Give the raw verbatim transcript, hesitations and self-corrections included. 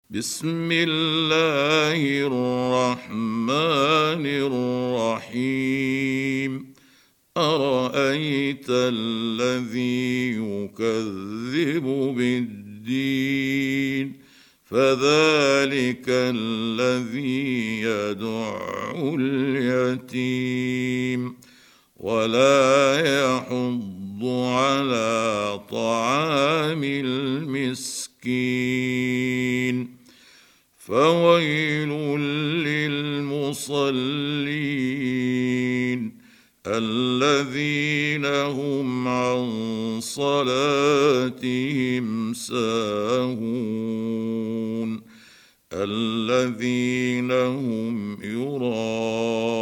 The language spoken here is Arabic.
بسم الله الرحمن الرحيم. أرأيت الذي يكذب بالدين فذلك الذي يدع اليتيم ولا يحض على طعام المسكين فويل للمصلين الذين هم عن صلاتهم ساهون الذين هم يراءون